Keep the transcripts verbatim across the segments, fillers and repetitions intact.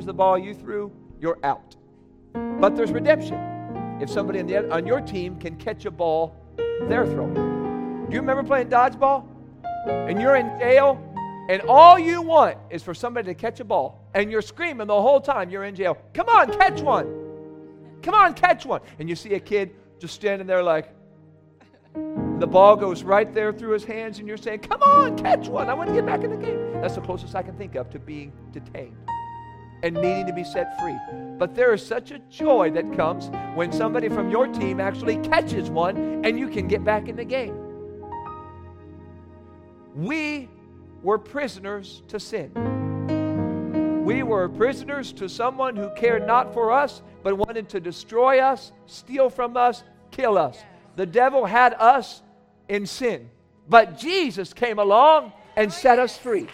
catches the ball you threw, you're out. But there's redemption. If somebody on, the, on your team can catch a ball they're throwing. Do you remember playing dodgeball? And you're in jail, and all you want is for somebody to catch a ball. And you're screaming the whole time you're in jail. Come on, catch one. Come on, catch one. And you see a kid just standing there like, the ball goes right there through his hands, and you're saying, come on, catch one. I want to get back in the game. That's the closest I can think of to being detained and needing to be set free. But there is such a joy that comes when somebody from your team actually catches one and you can get back in the game. We were prisoners to sin. We were prisoners to someone who cared not for us, but wanted to destroy us, steal from us, kill us. The devil had us in sin. But Jesus came along and set us free.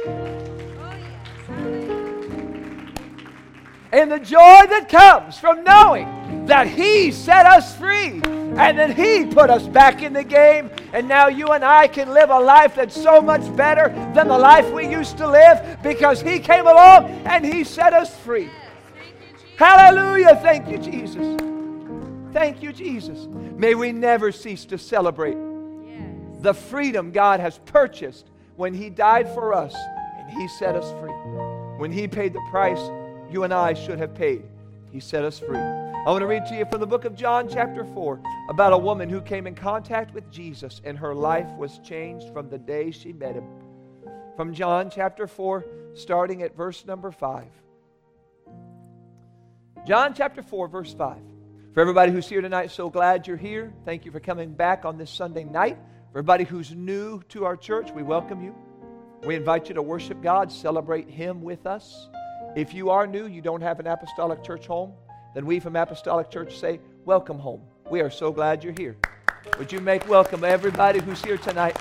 And the joy that comes from knowing that He set us free and that He put us back in the game, and now you and I can live a life that's so much better than the life we used to live because He came along and He set us free. Hallelujah. Thank you, Jesus. Thank you, Jesus. May we never cease to celebrate the freedom God has purchased when He died for us and He set us free. When He paid the price you and I should have paid, He set us free. I want to read to you from the book of John chapter four about a woman who came in contact with Jesus and her life was changed from the day she met Him. From John chapter four, starting at verse number five. John chapter four, verse five. For everybody who's here tonight, so glad you're here. Thank you for coming back on this Sunday night. For everybody who's new to our church, we welcome you. We invite you to worship God, celebrate Him with us. If you are new, you don't have an Apostolic Church home, then we from Apostolic Church say, welcome home. We are so glad you're here. Would you make welcome everybody who's here tonight?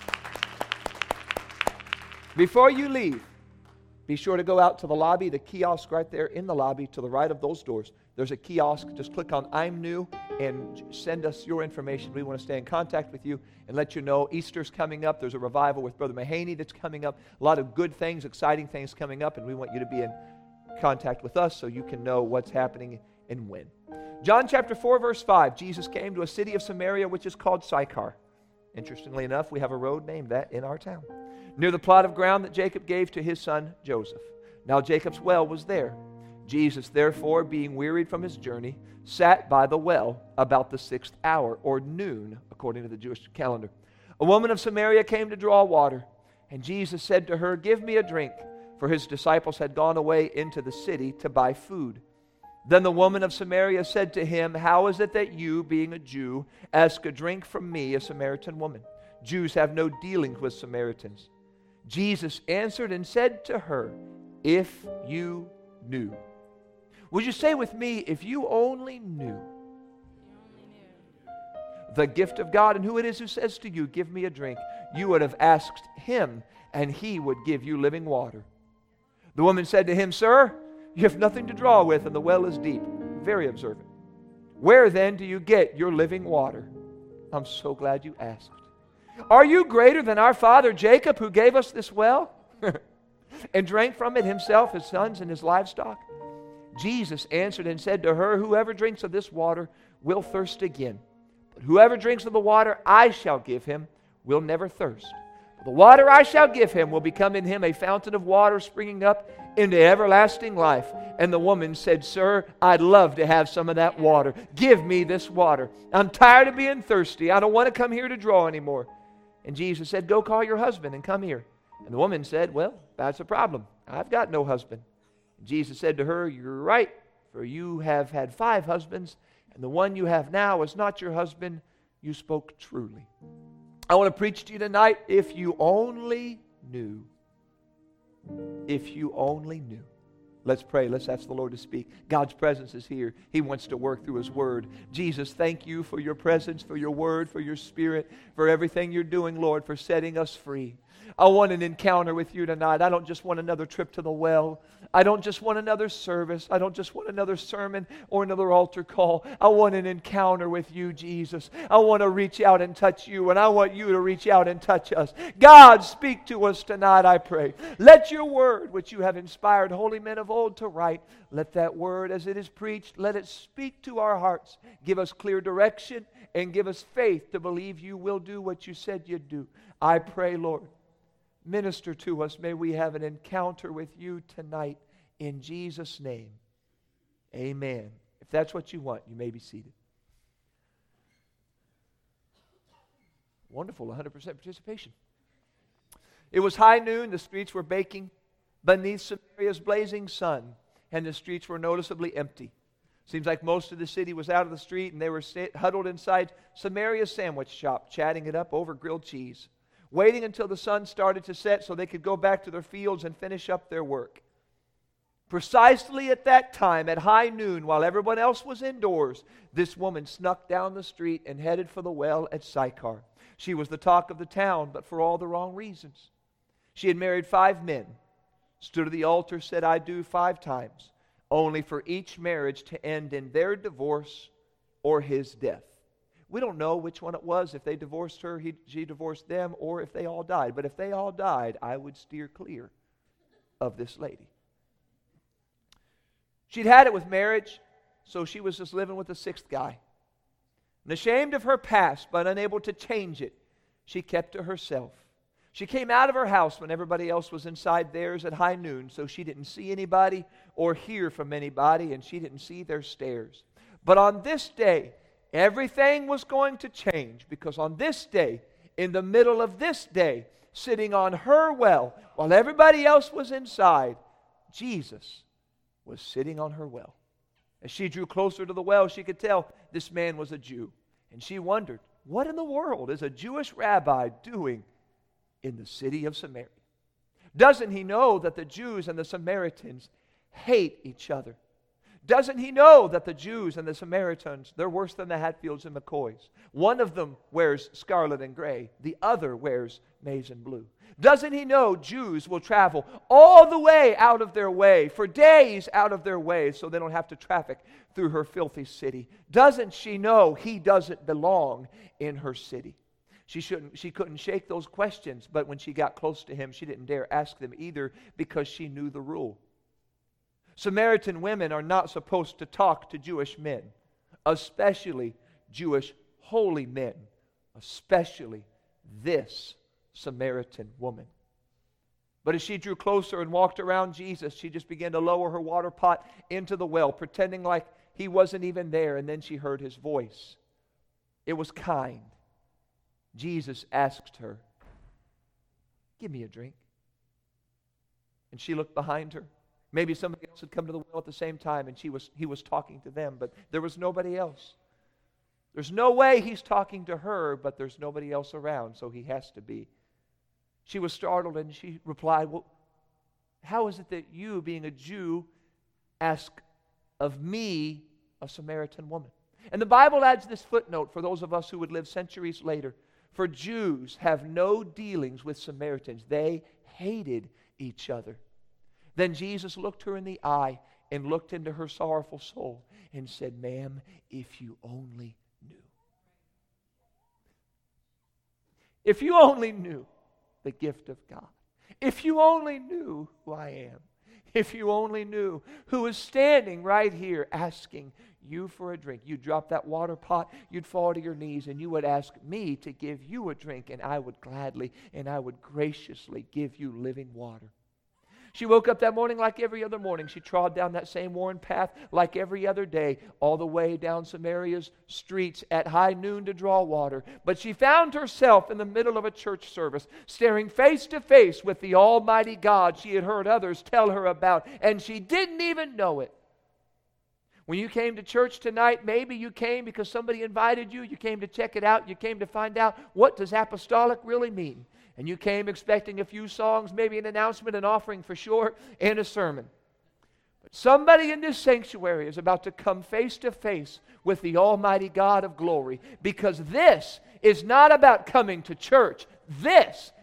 Before you leave, be sure to go out to the lobby, the kiosk right there in the lobby to the right of those doors. There's a kiosk. Just click on I'm New and send us your information. We want to stay in contact with you and let you know Easter's coming up. There's a revival with Brother Mahaney that's coming up. A lot of good things, exciting things coming up, and we want you to be in contact with us so you can know what's happening and when. John chapter four, verse five. Jesus came to a city of Samaria which is called Sychar. Interestingly enough, we have a road named that in our town, near the plot of ground that Jacob gave to his son Joseph. Now Jacob's well was there. Jesus, therefore, being wearied from his journey, sat by the well about the sixth hour, or noon, according to the Jewish calendar. A woman of Samaria came to draw water, and Jesus said to her, give me a drink, for his disciples had gone away into the city to buy food. Then the woman of Samaria said to him, how is it that you, being a Jew, ask a drink from me, a Samaritan woman? Jews have no dealings with Samaritans. Jesus answered and said to her, if you knew. Would you say with me, if you only knew the gift of God and who it is who says to you, give me a drink, you would have asked Him, and He would give you living water. The woman said to Him, sir, you have nothing to draw with, and the well is deep. Very observant. Where then do you get your living water? I'm so glad you asked. Are you greater than our father Jacob, who gave us this well and drank from it himself, his sons, and his livestock? Jesus answered and said to her, whoever drinks of this water will thirst again. But whoever drinks of the water I shall give him will never thirst. But the water I shall give him will become in him a fountain of water springing up into everlasting life. And the woman said, sir, I'd love to have some of that water. Give me this water. I'm tired of being thirsty. I don't want to come here to draw anymore. And Jesus said, go call your husband and come here. And the woman said, well, that's a problem. I've got no husband. Jesus said to her, you're right, for you have had five husbands, and the one you have now is not your husband. You spoke truly. I want to preach to you tonight, if you only knew. If you only knew. Let's pray. Let's ask the Lord to speak. God's presence is here. He wants to work through His Word. Jesus, thank you for your presence, for your Word, for your Spirit, for everything you're doing, Lord, for setting us free. I want an encounter with you tonight. I don't just want another trip to the well. I don't just want another service. I don't just want another sermon or another altar call. I want an encounter with you, Jesus. I want to reach out and touch you, and I want you to reach out and touch us. God, speak to us tonight, I pray. Let your word, which you have inspired holy men of old to write, let that word as it is preached, let it speak to our hearts. Give us clear direction and give us faith to believe you will do what you said you'd do. I pray, Lord, minister to us. May we have an encounter with you tonight in Jesus' name. Amen. If that's what you want, you may be seated. Wonderful, one hundred percent participation. It was high noon. The streets were baking beneath Samaria's blazing sun, and the streets were noticeably empty. Seems like most of the city was out of the street, and they were huddled inside Samaria's sandwich shop, chatting it up over grilled cheese, waiting until the sun started to set so they could go back to their fields and finish up their work. Precisely at that time, at high noon, while everyone else was indoors, this woman snuck down the street and headed for the well at Sychar. She was the talk of the town, but for all the wrong reasons. She had married five men, stood at the altar, said, "I do," five times, only for each marriage to end in their divorce or his death. We don't know which one it was, if they divorced her, he, she divorced them, or if they all died. But if they all died, I would steer clear of this lady. She'd had it with marriage, so she was just living with the sixth guy. And ashamed of her past, but unable to change it, she kept to herself. She came out of her house when everybody else was inside theirs at high noon, so she didn't see anybody or hear from anybody, and she didn't see their stares. But on this day, everything was going to change, because on this day, in the middle of this day, sitting on her well, while everybody else was inside, Jesus was sitting on her well. As she drew closer to the well, she could tell this man was a Jew. And she wondered, what in the world is a Jewish rabbi doing in the city of Samaria? Doesn't he know that the Jews and the Samaritans hate each other? Doesn't he know that the Jews and the Samaritans, they're worse than the Hatfields and McCoys? One of them wears scarlet and gray. The other wears maize and blue. Doesn't he know Jews will travel all the way out of their way, for days out of their way, so they don't have to traffic through her filthy city? Doesn't she know he doesn't belong in her city? She shouldn't, she couldn't shake those questions, but when she got close to him, she didn't dare ask them either, because she knew the rule. Samaritan women are not supposed to talk to Jewish men, especially Jewish holy men, especially this Samaritan woman. But as she drew closer and walked around Jesus, she just began to lower her water pot into the well, pretending like he wasn't even there, and then she heard his voice. It was kind. Jesus asked her, "Give me a drink." And she looked behind her. Maybe somebody else had come to the well at the same time, and she was, he was talking to them, but there was nobody else. There's no way he's talking to her, but there's nobody else around, so he has to be. She was startled, and she replied, "Well, how is it that you, being a Jew, ask of me, a Samaritan woman?" And the Bible adds this footnote for those of us who would live centuries later. For Jews have no dealings with Samaritans. They hated each other. Then Jesus looked her in the eye and looked into her sorrowful soul and said, "Ma'am, if you only knew. If you only knew the gift of God. If you only knew who I am. If you only knew who is standing right here asking you for a drink. You'd drop that water pot, you'd fall to your knees, and you would ask me to give you a drink, and I would gladly and I would graciously give you living water." She woke up that morning like every other morning. She trod down that same worn path like every other day, all the way down Samaria's streets at high noon to draw water. But she found herself in the middle of a church service, staring face to face with the Almighty God she had heard others tell her about, and she didn't even know it. When you came to church tonight, maybe you came because somebody invited you. You came to check it out. You came to find out, what does apostolic really mean? And you came expecting a few songs, maybe an announcement, an offering for sure, and a sermon. But somebody in this sanctuary is about to come face to face with the Almighty God of glory, because this is not about coming to church. This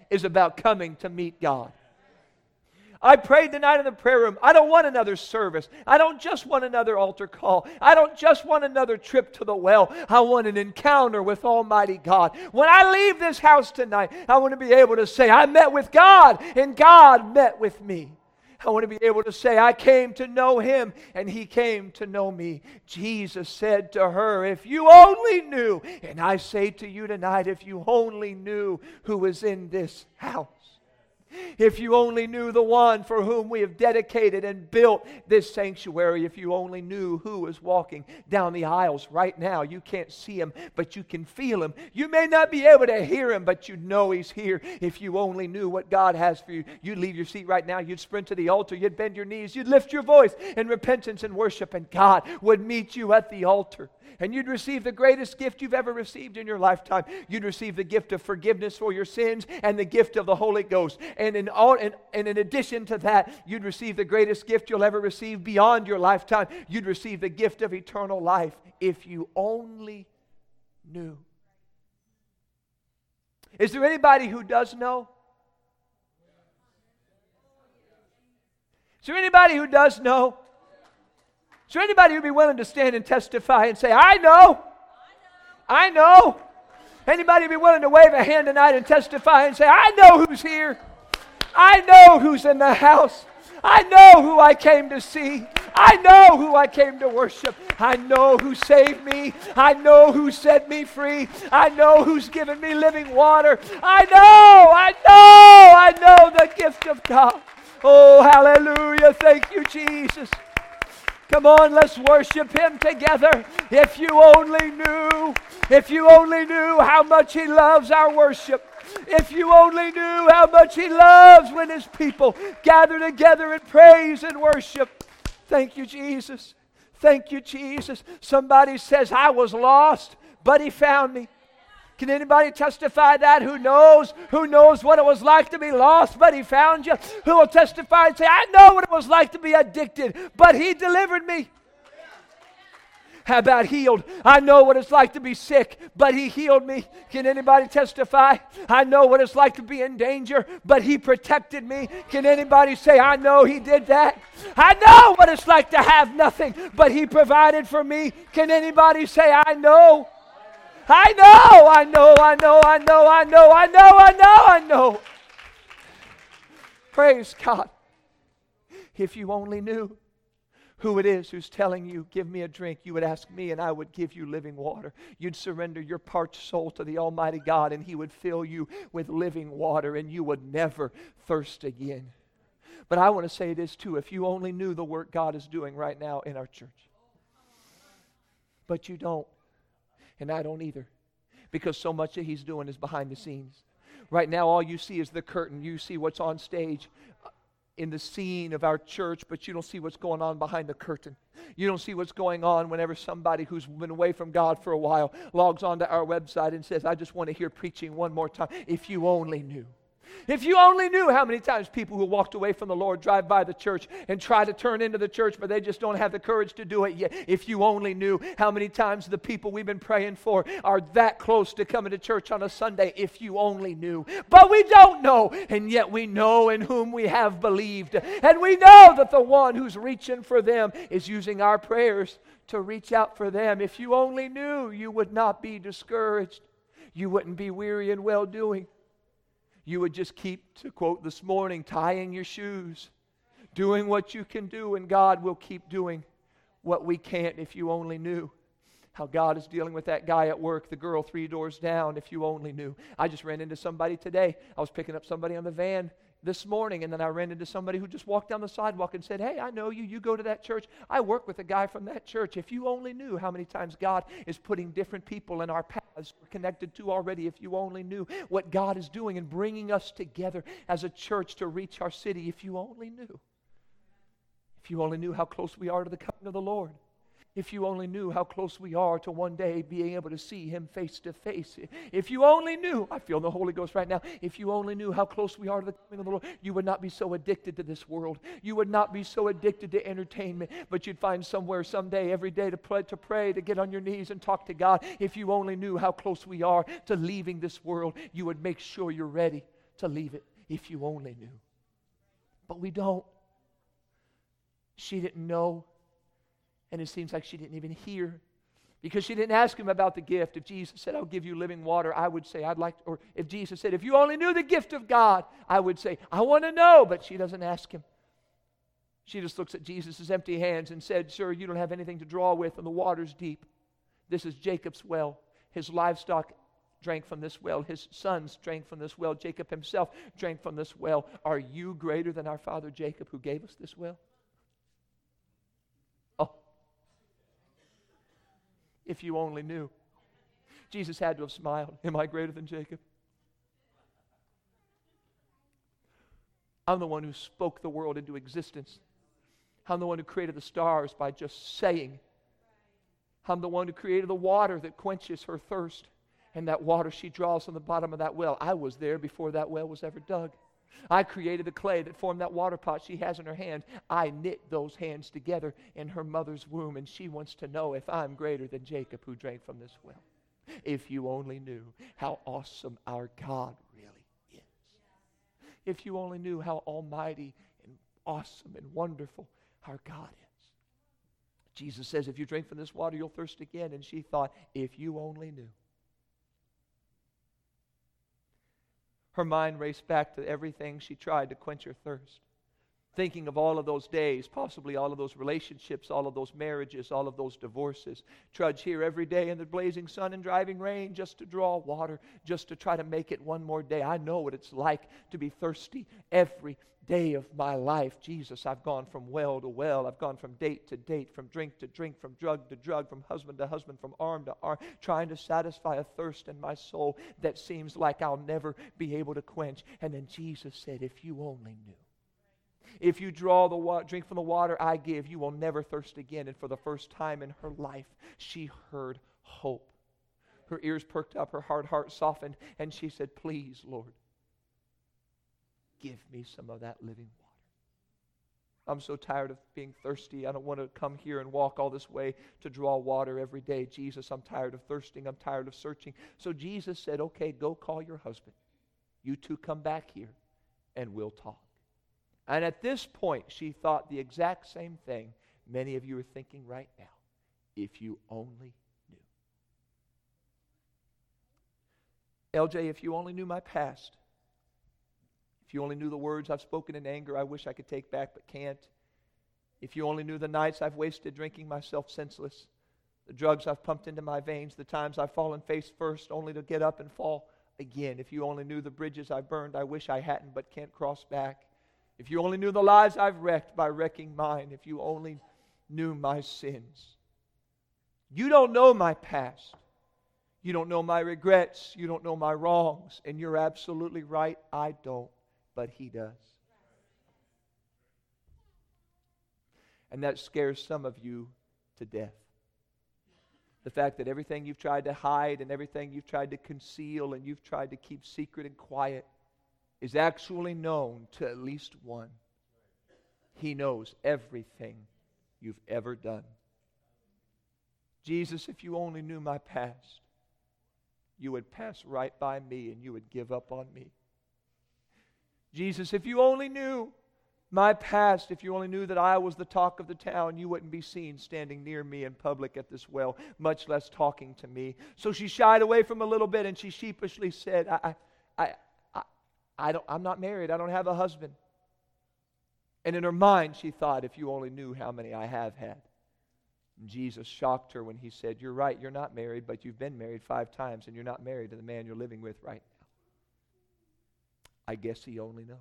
is about coming to meet God. I prayed tonight in the prayer room. I don't want another service. I don't just want another altar call. I don't just want another trip to the well. I want an encounter with Almighty God. When I leave this house tonight, I want to be able to say, I met with God and God met with me. I want to be able to say, I came to know Him and He came to know me. Jesus said to her, if you only knew, and I say to you tonight, if you only knew who was in this house. If you only knew the one for whom we have dedicated and built this sanctuary, if you only knew who is walking down the aisles right now. You can't see Him, but you can feel Him. You may not be able to hear Him, but you know He's here. If you only knew what God has for you, you'd leave your seat right now, you'd sprint to the altar, you'd bend your knees, you'd lift your voice in repentance and worship, and God would meet you at the altar. And you'd receive the greatest gift you've ever received in your lifetime. You'd receive the gift of forgiveness for your sins and the gift of the Holy Ghost. And in, all, and, and in addition to that, you'd receive the greatest gift you'll ever receive beyond your lifetime. You'd receive the gift of eternal life if you only knew. Is there anybody who does know? Is there anybody who does know? Is there anybody who'd be willing to stand and testify and say, I know, I know. Anybody be willing to wave a hand tonight and testify and say, I know who's here. I know who's in the house. I know who I came to see. I know who I came to worship. I know who saved me. I know who set me free. I know who's given me living water. I know, I know, I know the gift of God. Oh, hallelujah. Thank you, Jesus. Come on, let's worship Him together. If you only knew, if you only knew how much He loves our worship. If you only knew how much He loves when His people gather together in praise and worship. Thank you, Jesus. Thank you, Jesus. Somebody says, I was lost, but He found me. Can anybody testify that? Who knows? Who knows what it was like to be lost, but He found you? Who will testify and say, I know what it was like to be addicted, but He delivered me. How about healed? I know what it's like to be sick, but He healed me. Can anybody testify? I know what it's like to be in danger, but He protected me. Can anybody say, I know He did that? I know what it's like to have nothing, but He provided for me. Can anybody say, I know? I know, I know, I know, I know, I know, I know, I know, I know. Praise God. If you only knew who it is who's telling you, give me a drink, you would ask me and I would give you living water. You'd surrender your parched soul to the Almighty God and He would fill you with living water and you would never thirst again. But I want to say this too, if you only knew the work God is doing right now in our church. But you don't. And I don't either. Because so much that He's doing is behind the scenes. Right now, all you see is the curtain. You see what's on stage in the scene of our church, but you don't see what's going on behind the curtain. You don't see what's going on whenever somebody who's been away from God for a while logs onto our website and says, I just want to hear preaching one more time. If you only knew. If you only knew how many times people who walked away from the Lord drive by the church and try to turn into the church, but they just don't have the courage to do it yet. If you only knew how many times the people we've been praying for are that close to coming to church on a Sunday. If you only knew. But we don't know, and yet we know in whom we have believed. And we know that the one who's reaching for them is using our prayers to reach out for them. If you only knew, you would not be discouraged. You wouldn't be weary in well-doing. You would just keep, to quote this morning, tying your shoes, doing what you can do, and God will keep doing what we can't. If you only knew how God is dealing with that guy at work, the girl three doors down, if you only knew. I just ran into somebody today. I was picking up somebody on the van this morning, and then I ran into somebody who just walked down the sidewalk and said, hey, I know you. You go to that church. I work with a guy from that church. If you only knew how many times God is putting different people in our paths we're connected to already. If you only knew what God is doing and bringing us together as a church to reach our city. If you only knew. If you only knew how close we are to the coming of the Lord. If you only knew how close we are to one day being able to see Him face to face. If you only knew, I feel the Holy Ghost right now, if you only knew how close we are to the coming of the Lord, you would not be so addicted to this world. You would not be so addicted to entertainment, but you'd find somewhere someday every day to pray, to pray, to get on your knees and talk to God. If you only knew how close we are to leaving this world, you would make sure you're ready to leave it. If you only knew. But we don't. She didn't know. And it seems like she didn't even hear. Because she didn't ask him about the gift. If Jesus said, I'll give you living water, I would say, I'd like, or if Jesus said, if you only knew the gift of God, I would say, I want to know. But she doesn't ask him. She just looks at Jesus' empty hands and said, sir, you don't have anything to draw with, and the water's deep. This is Jacob's well. His livestock drank from this well. His sons drank from this well. Jacob himself drank from this well. Are you greater than our father Jacob who gave us this well? Oh. If you only knew. Jesus had to have smiled. Am I greater than Jacob? I'm the one who spoke the world into existence. I'm the one who created the stars by just saying. I'm the one who created the water that quenches her thirst. And that water she draws from the bottom of that well. I was there before that well was ever dug. I created the clay that formed that water pot she has in her hand. I knit those hands together in her mother's womb. And she wants to know if I'm greater than Jacob who drank from this well. If you only knew how awesome our God really is. If you only knew how almighty and awesome and wonderful our God is. Jesus says, if you drink from this water, you'll thirst again. And she thought, if you only knew. Her mind raced back to everything she tried to quench her thirst. Thinking of all of those days, possibly all of those relationships, all of those marriages, all of those divorces. Trudge here every day in the blazing sun and driving rain just to draw water, just to try to make it one more day. I know what it's like to be thirsty every day of my life. Jesus, I've gone from well to well. I've gone from date to date, from drink to drink, from drug to drug, from husband to husband, from arm to arm, trying to satisfy a thirst in my soul that seems like I'll never be able to quench. And then Jesus said, if you only knew. If you draw the water, drink from the water I give, you will never thirst again. And for the first time in her life, she heard hope. Her ears perked up, her hard heart softened, and she said, please, Lord, give me some of that living water. I'm so tired of being thirsty. I don't want to come here and walk all this way to draw water every day. Jesus, I'm tired of thirsting. I'm tired of searching. So Jesus said, okay, go call your husband. You two come back here and we'll talk. And at this point, she thought the exact same thing many of you are thinking right now. If you only knew. L J, if you only knew my past. If you only knew the words I've spoken in anger I wish I could take back but can't. If you only knew the nights I've wasted drinking myself senseless. The drugs I've pumped into my veins. The times I've fallen face first only to get up and fall again. If you only knew the bridges I burned I wish I hadn't but can't cross back. If you only knew the lives I've wrecked by wrecking mine. If you only knew my sins. You don't know my past. You don't know my regrets. You don't know my wrongs. And you're absolutely right, I don't. But He does. And that scares some of you to death. The fact that everything you've tried to hide and everything you've tried to conceal and you've tried to keep secret and quiet is actually known to at least one. He knows everything you've ever done. Jesus, if you only knew my past, you would pass right by me and you would give up on me. Jesus, if you only knew my past, if you only knew that I was the talk of the town, you wouldn't be seen standing near me in public at this well, much less talking to me. So she shied away from a little bit and she sheepishly said, I, I, I, I don't, I'm not married. I don't have a husband. And in her mind, she thought, if you only knew how many I have had. And Jesus shocked her when He said, you're right, you're not married, but you've been married five times and you're not married to the man you're living with right now. I guess He only knows.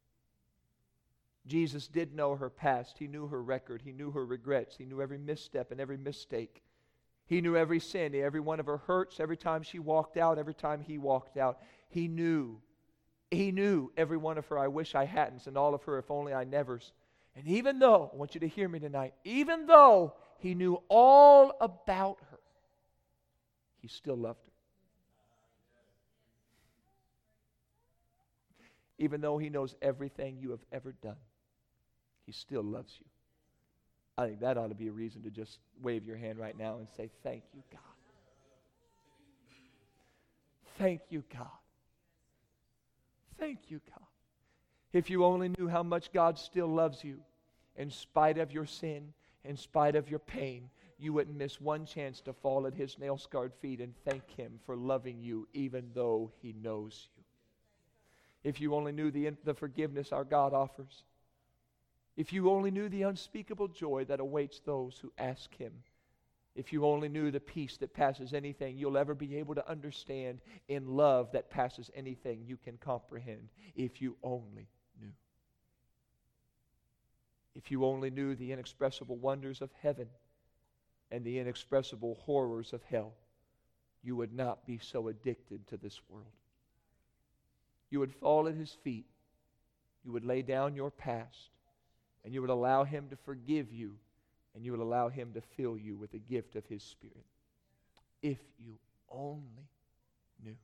Jesus did know her past. He knew her record. He knew her regrets. He knew every misstep and every mistake. He knew every sin, every one of her hurts, every time she walked out, every time He walked out. He knew. He knew every one of her I wish I hadn't, and all of her if only I nevers. And even though, I want you to hear me tonight, even though He knew all about her, He still loved her. Even though He knows everything you have ever done, He still loves you. I think that ought to be a reason to just wave your hand right now and say, thank you, God. Thank you, God. Thank you, God. If you only knew how much God still loves you, in spite of your sin, in spite of your pain, you wouldn't miss one chance to fall at His nail-scarred feet and thank Him for loving you even though He knows you. If you only knew the, the forgiveness our God offers. If you only knew the unspeakable joy that awaits those who ask Him. If you only knew the peace that passes anything you'll ever be able to understand, in love that passes anything you can comprehend. If you only knew. If you only knew the inexpressible wonders of heaven and the inexpressible horrors of hell, you would not be so addicted to this world. You would fall at His feet. You would lay down your past. And you would allow Him to forgive you. And you would allow Him to fill you with the gift of His Spirit. If you only knew.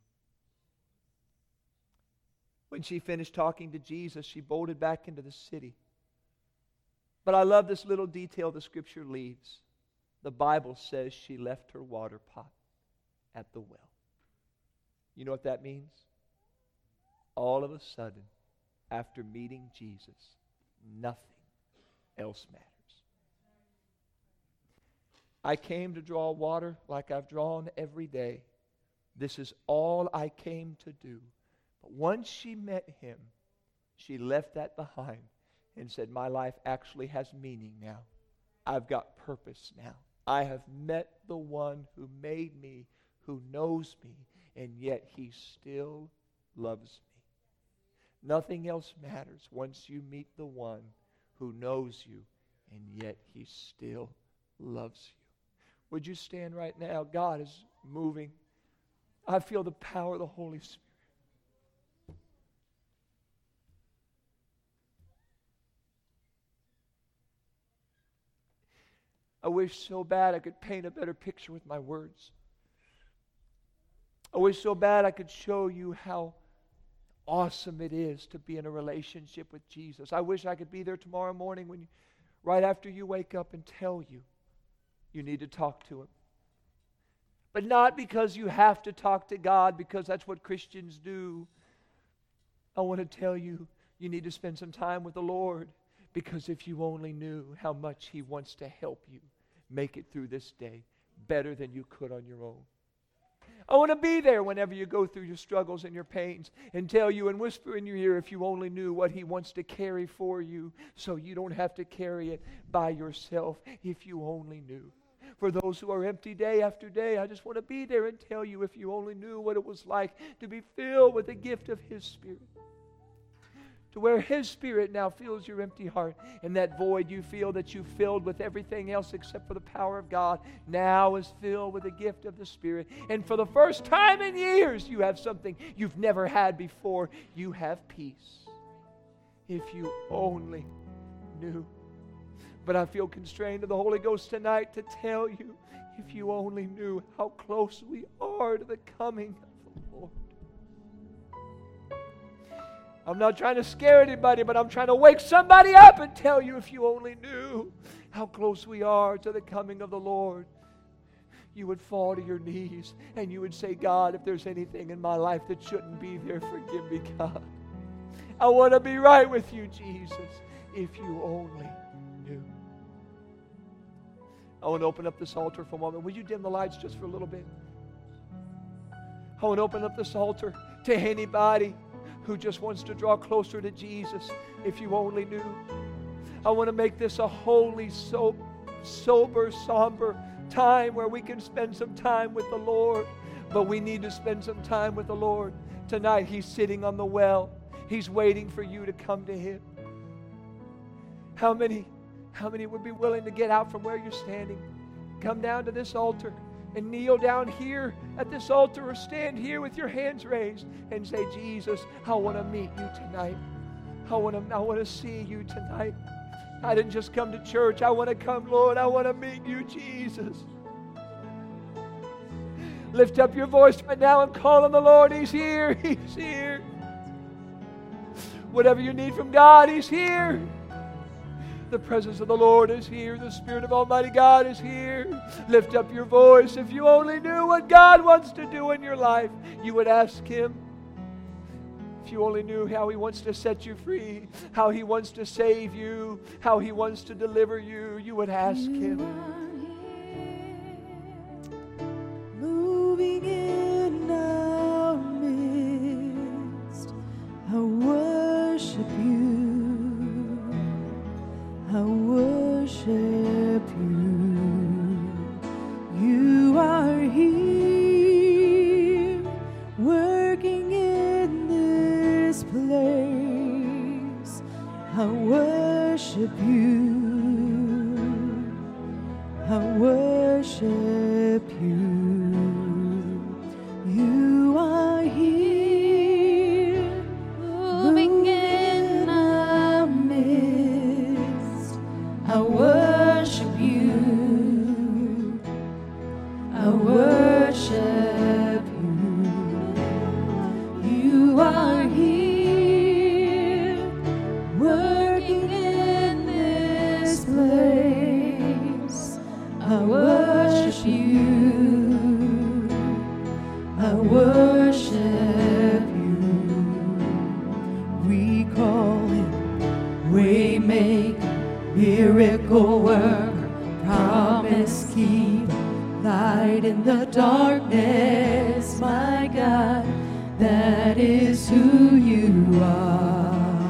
When she finished talking to Jesus, she bolted back into the city. But I love this little detail the Scripture leaves. The Bible says she left her water pot at the well. You know what that means? All of a sudden, after meeting Jesus, nothing else matters. I came to draw water like I've drawn every day. This is all I came to do. But once she met Him, she left that behind and said, my life actually has meaning now. I've got purpose now. I have met the one who made me, who knows me, and yet He still loves me. Nothing else matters once you meet the one who knows you, and yet He still loves you. Would you stand right now? God is moving. I feel the power of the Holy Spirit. I wish so bad I could paint a better picture with my words. I wish so bad I could show you how awesome it is to be in a relationship with Jesus. I wish I could be there tomorrow morning when you, right after you wake up and tell you you need to talk to Him. But not because you have to talk to God, because that's what Christians do. I want to tell you, you need to spend some time with the Lord, because if you only knew how much He wants to help you make it through this day better than you could on your own. I want to be there whenever you go through your struggles and your pains and tell you and whisper in your ear, if you only knew what He wants to carry for you so you don't have to carry it by yourself. If you only knew. For those who are empty day after day, I just want to be there and tell you, if you only knew what it was like to be filled with the gift of His Spirit. To where His Spirit now fills your empty heart, and that void you feel that you filled with everything else except for the power of God now is filled with the gift of the Spirit. And for the first time in years, you have something you've never had before. You have peace. If you only knew. But I feel constrained to the Holy Ghost tonight to tell you, if you only knew how close we are to the coming of the Lord. I'm not trying to scare anybody, but I'm trying to wake somebody up and tell you, if you only knew how close we are to the coming of the Lord, you would fall to your knees and you would say, God, if there's anything in my life that shouldn't be there, forgive me, God. I want to be right with you, Jesus, if you only knew. I want to open up this altar for a moment. Would you dim the lights just for a little bit? I want to open up this altar to anybody who just wants to draw closer to Jesus, if you only knew. I want to make this a holy, so, sober, somber time where we can spend some time with the Lord. But we need to spend some time with the Lord. Tonight, He's sitting on the well. He's waiting for you to come to Him. How many, how many would be willing to get out from where you're standing, come down to this altar, and kneel down here at this altar, or stand here with your hands raised and say, Jesus, I want to meet you tonight. I want to, I want to see you tonight. I didn't just come to church. I want to come, Lord. I want to meet you, Jesus. Lift up your voice right now and call on the Lord. He's here. He's here. Whatever you need from God, He's here. The presence of the Lord is here. The Spirit of Almighty God is here. Lift up your voice. If you only knew what God wants to do in your life, you would ask Him. If you only knew how He wants to set you free, how He wants to save you, how He wants to deliver you, you would ask Him. Moving in our midst, I worship you, I worship you. You are here, working in this place. I worship you, I worship you. You are here, moving in our midst. I worship you, I worship you. You are here, working in this place. I worship you, I worship you. We call Him Waymaker, miracle worker, promise keeper, light in the darkness. My God, that is who you are.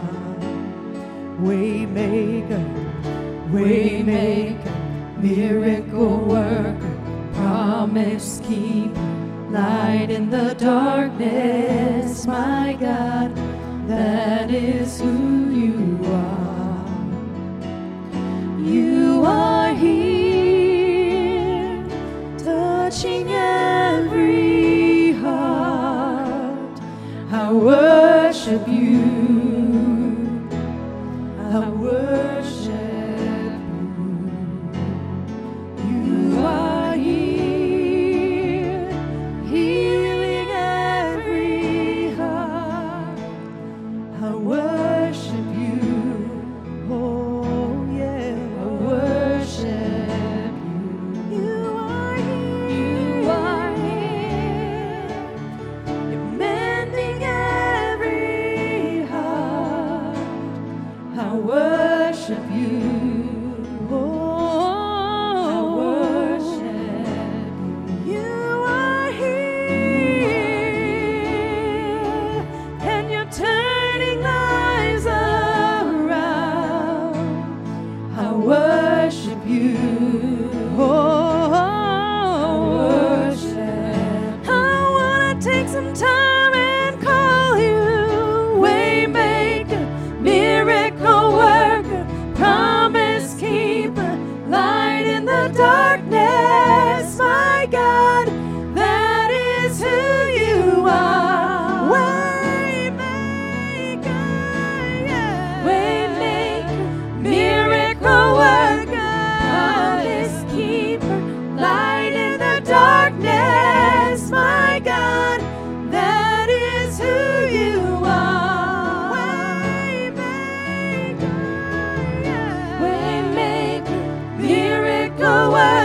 Waymaker, waymaker, miracle worker, promise keeper, light in the darkness. My God, that is who you are. You are here, touching every heart. I worship you, I worship you. You are here, healing every heart. I worship you, oh yeah, I worship you. You are here, you are here, you're mending every heart. I worship you, oh, I worship you. You are here, and you're turning lives around. I worship you, oh, I worship. I wanna take some time and call you Waymaker, miracle worker, promise keeper, light in the darkness. My God, that is who you are. Waymaker, yeah. Waymaker, miracle worker, promise keeper, light in the darkness. My God, that is who you are. Waymaker, yeah. Waymaker, miracle worker,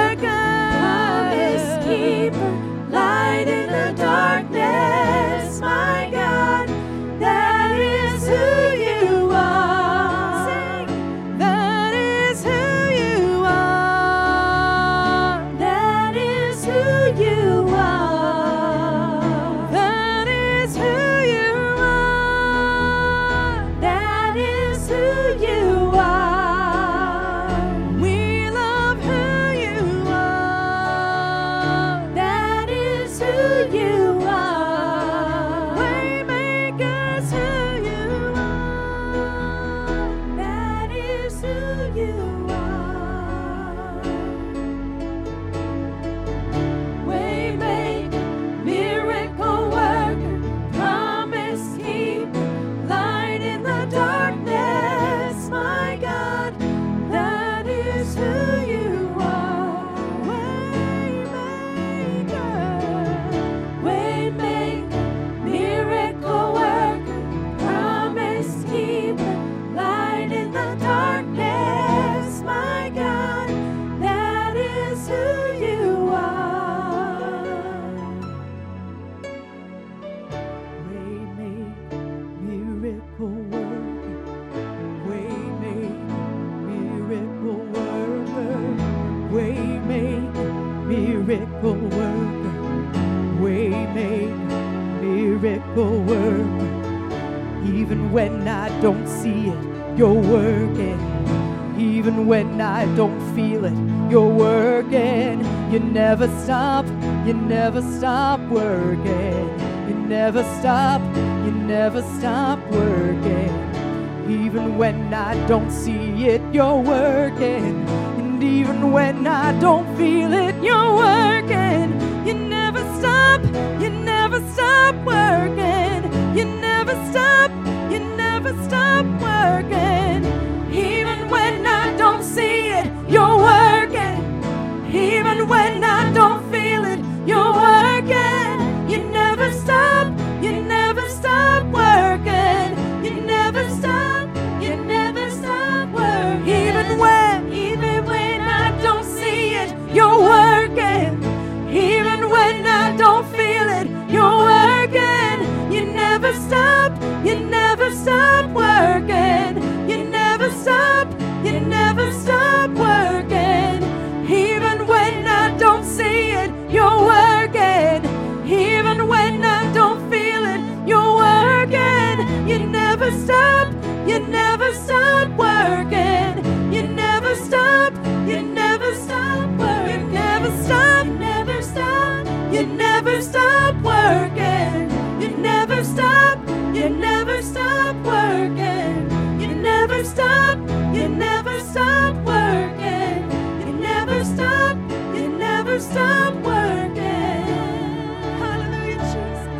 miracle worker, way maker, miracle worker. Even when I don't see it, you're working. Even when I don't feel it, you're working. You never stop, you never stop working. You never stop, you never stop working. Even when I don't see it, you're working. And even when I don't feel it, you're working. You never stop, you never stop working. You never stop, you never stop working. Even when I don't see it, you're working. Even when I don't feel it, you're working. You never stop, you never stop working. You never stop, you never stop working. Even when, even when I don't see it, you're working. Even when I don't feel it, you're working. You never stop, you never stop working. You never stop, you never stop working. Even when I don't see it, you're working. Even when I don't feel it, you're working. You never stop, you never stop working. You never stop, you never stop working. You never stop, never stop, you never stop working. You never stop, you never stop working. You never stop, you never stop working. You never stop, you never stop working. Hallelujah, Jesus.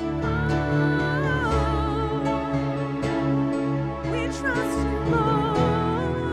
Oh, we trust you, Lord.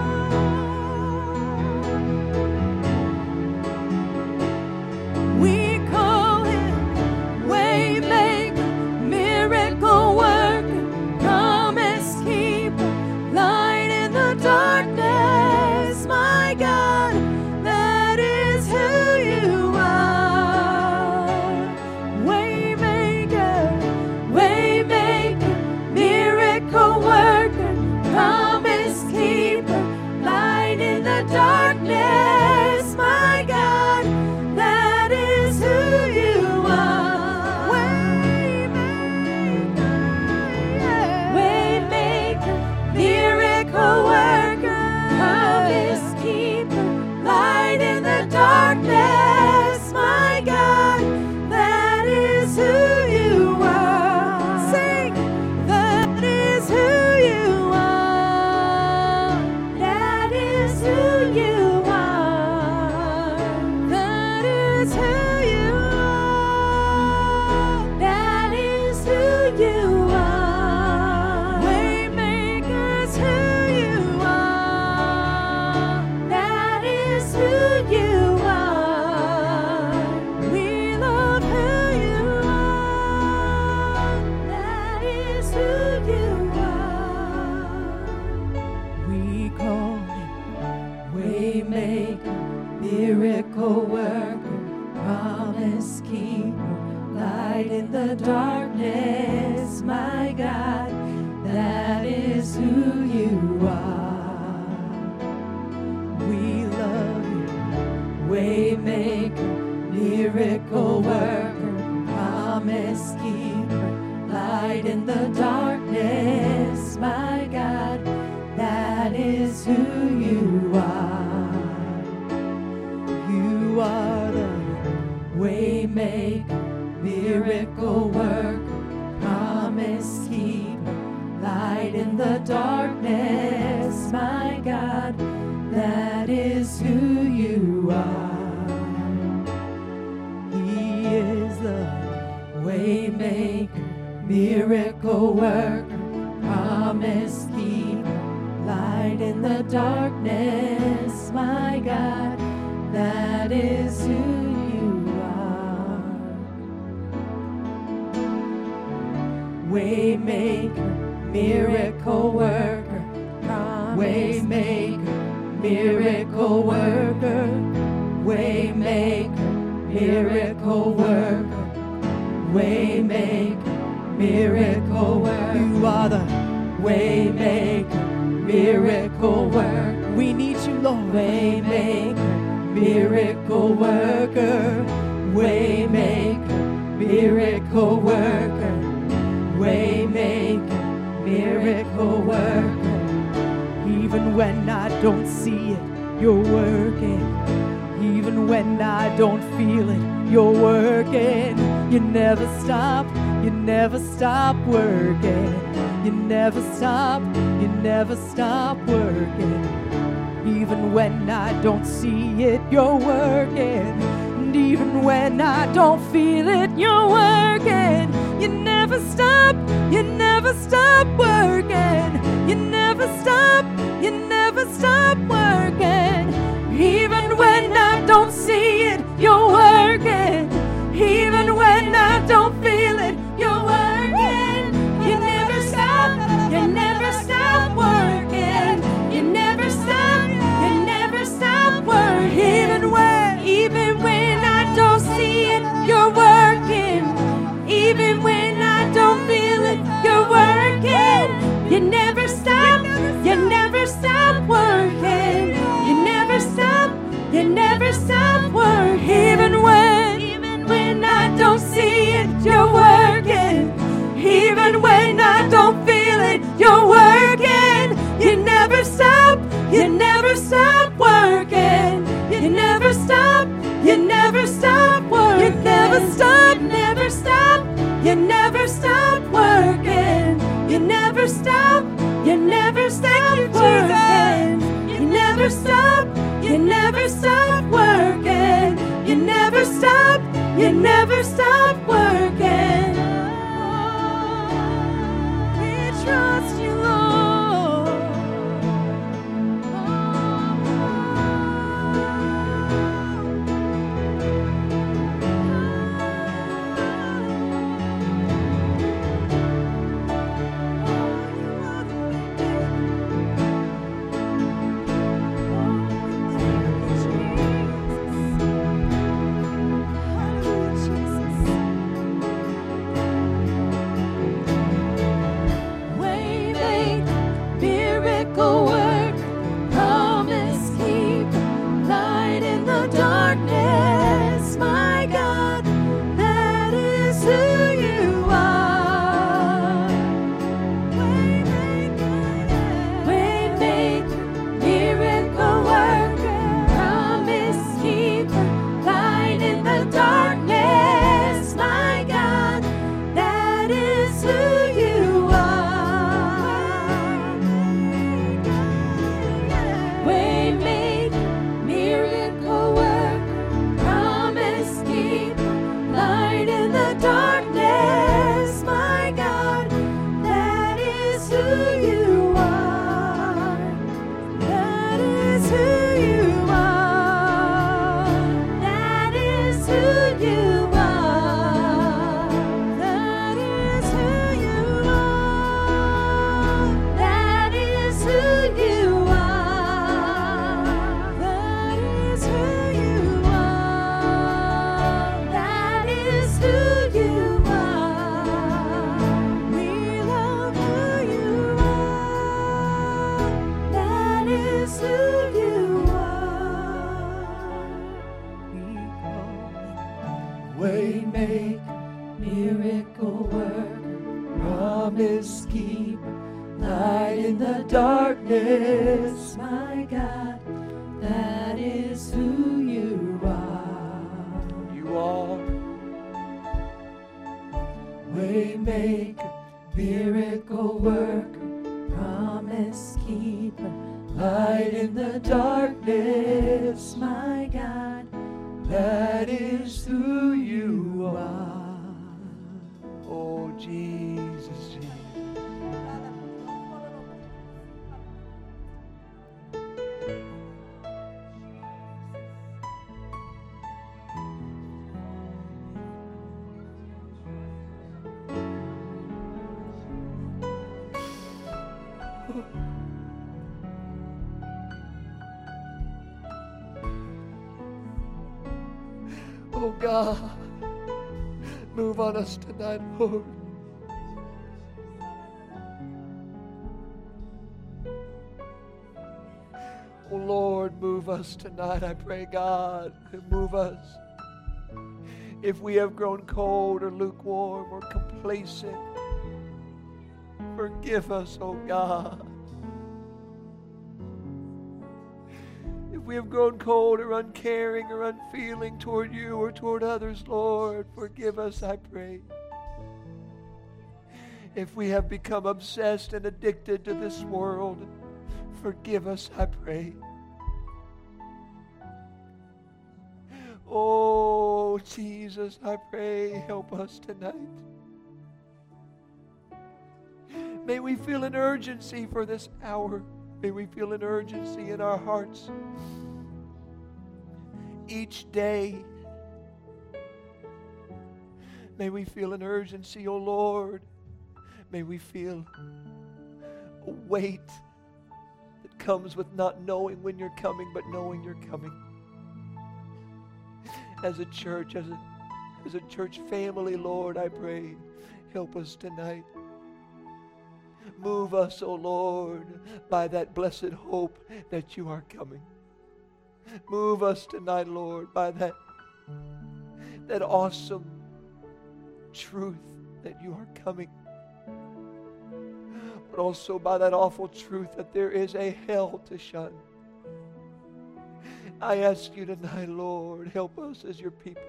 We call him Waymaker, miracle worker, promise keeper, light in the darkness. My God, that is who you are. Waymaker, waymaker, miracle worker, promise keeper, light in the darkness. My God, that is who you are. Waymaker, yeah. Waymaker, miracle worker, promise keeper, light in the darkness. My God, that is who you are. Sing, that is who you are. That is who you are. That is who you are. That is who you are. Waymaker's who you are. That is who you are. We love who you are. That is who you are. We call him Waymaker, miracle worker, promise keeper, light in the darkness. My God, that is who you are. We love you, Waymaker, miracle worker, promise keeper, light in the darkness. My God, that is who you are. You are the waymaker, miracle worker, promise keeper, light in the darkness. My God, that is who you are. He is the waymaker, miracle worker, promise keeper, light in the darkness. My God, that is who you are. Waymaker, miracle worker, waymaker, miracle worker, waymaker, miracle worker, waymaker, miracle worker. You are the waymaker, miracle worker. We need you, Lord. Waymaker, miracle worker, way maker, miracle worker, way maker, miracle worker. Even when I don't see it, you're working. Even when I don't feel it, you're working. You never stop, you never stop working. You never stop, you never stop working. Even when I don't see it, you're working. And even when I don't feel it, you're working. You never stop, you never stop working. You never stop, you never stop working. Even when I don't see it, you're working. Even when I don't feel it, you're working. You never stop, you never stop working. You never stop, you never stop working. Even when, even when I don't see it, you're working. Even when I don't feel it, you're working. You never stop, you never stop working. You never stop, you never stop working. Even when, even when I don't see it, you're working. Even when I don't feel it, you're working. You never stop, you never stop working. You never stop, you never stop working. You never stop, you never stop, you never stop working. You never stop, you never stop working. You never stop, you never stop working. You never stop, you never stop working. We trust you, Lord. Oh God, move on us tonight, Lord. Oh Lord, Move us tonight, I pray, God. Move us. If we have grown cold or lukewarm or complacent, forgive us, oh God. If we have grown cold or uncaring or unfeeling toward you or toward others, Lord, forgive us, I pray. If we have become obsessed and addicted to this world, forgive us, I pray. Oh, Jesus, I pray, help us tonight. May we feel an urgency for this hour. May we feel an urgency in our hearts. Each day, may we feel an urgency, oh Lord. May we feel a weight that comes with not knowing when you're coming, but knowing you're coming. As a church, as a, as a church family, Lord, I pray, help us tonight. Move us, O Lord, by that blessed hope that you are coming. Move us tonight, Lord, by that, that awesome truth that you are coming. But also by that awful truth that there is a hell to shun. I ask you tonight, Lord, help us as your people.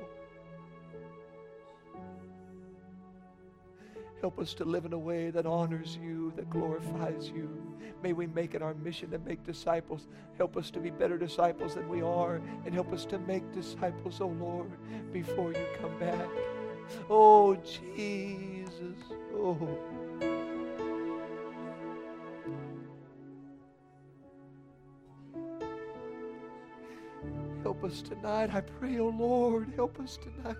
Help us to live in a way that honors you, that glorifies you. May we make it our mission to make disciples. Help us to be better disciples than we are, and help us to make disciples, oh Lord, before you come back. Oh, Jesus. Oh. Help us tonight. I pray, oh Lord, help us tonight.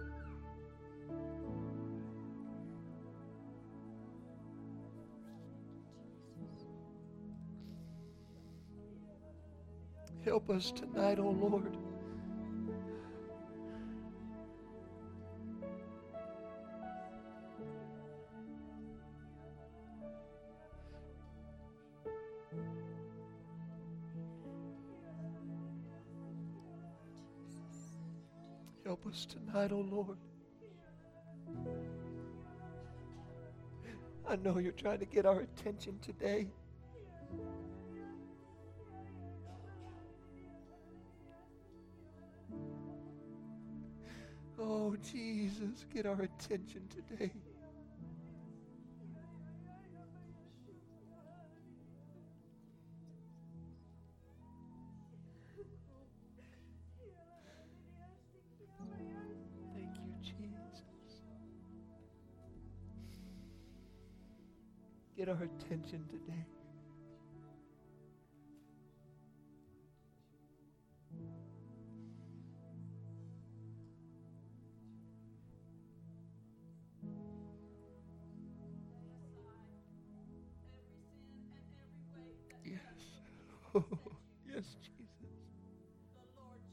Help us tonight, oh Lord. Help us tonight, oh Lord. I know you're trying to get our attention today. Oh, Jesus, get our attention today. Thank you, Jesus. Get our attention today. Oh, yes, Jesus. The Lord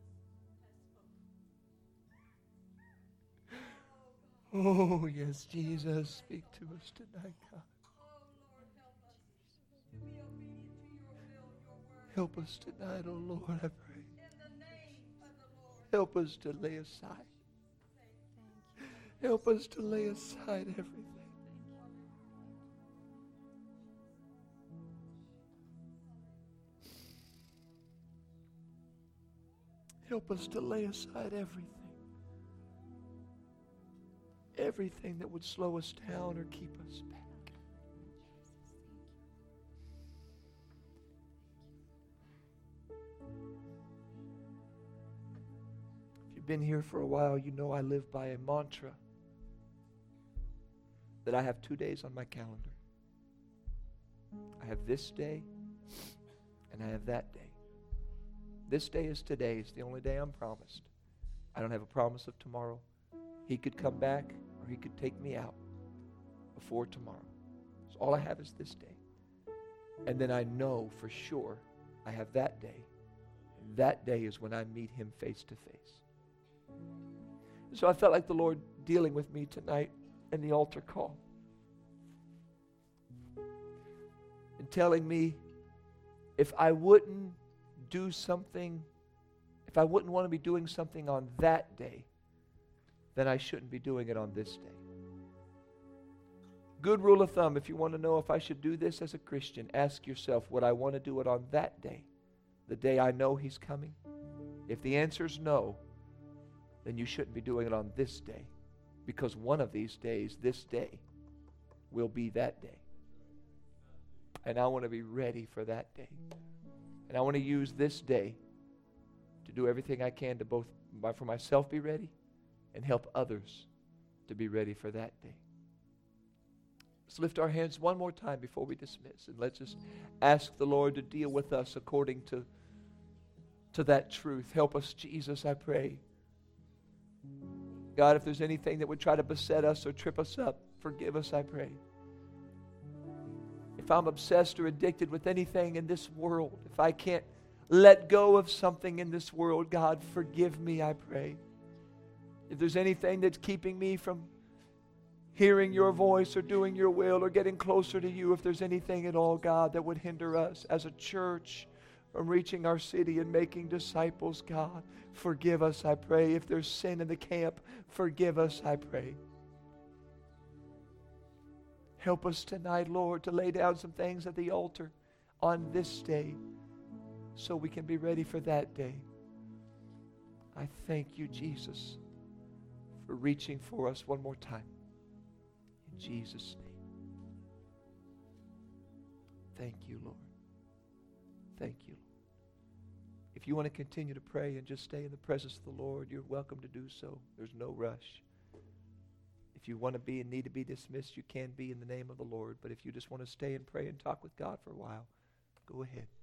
Jesus has spoken. Oh, yes, Jesus. Speak to us tonight, God. Oh, Lord, help us to be obedient to your will, your word. Help us tonight, oh Lord, I pray. In the name of the Lord. Help us to lay aside. Help us to lay aside everything. Help us to lay aside everything. Everything that would slow us down or keep us back. If you've been here for a while, you know I live by a mantra that I have two days on my calendar. I have this day and I have that day. This day is today. It's the only day I'm promised. I don't have a promise of tomorrow. He could come back or he could take me out before tomorrow. So all I have is this day. And then I know for sure I have that day. And that day is when I meet him face to face. So I felt like the Lord dealing with me tonight in the altar call. And telling me if I wouldn't do something, if I wouldn't want to be doing something on that day, then I shouldn't be doing it on this day. Good rule of thumb, if you want to know if I should do this as a Christian, ask yourself, would I want to do it on that day, the day I know He's coming? If the answer is no, then you shouldn't be doing it on this day, because one of these days, this day, will be that day. And I want to be ready for that day. And I want to use this day to do everything I can to both, for myself, be ready and help others to be ready for that day. Let's lift our hands one more time before we dismiss, and let's just ask the Lord to deal with us according to, to that truth. Help us, Jesus, I pray. God, if there's anything that would try to beset us or trip us up, forgive us, I pray. If I'm obsessed or addicted with anything in this world, if I can't let go of something in this world, God, forgive me, I pray. If there's anything that's keeping me from hearing your voice or doing your will or getting closer to you, if there's anything at all, God, that would hinder us as a church from reaching our city and making disciples, God, forgive us, I pray. If there's sin in the camp, forgive us, I pray. Help us tonight, Lord, to lay down some things at the altar on this day so we can be ready for that day. I thank you, Jesus, for reaching for us one more time. In Jesus' name. Thank you, Lord. Thank you, Lord. If you want to continue to pray and just stay in the presence of the Lord, you're welcome to do so. There's no rush. If you want to be and need to be dismissed, you can be in the name of the Lord. But if you just want to stay and pray and talk with God for a while, go ahead.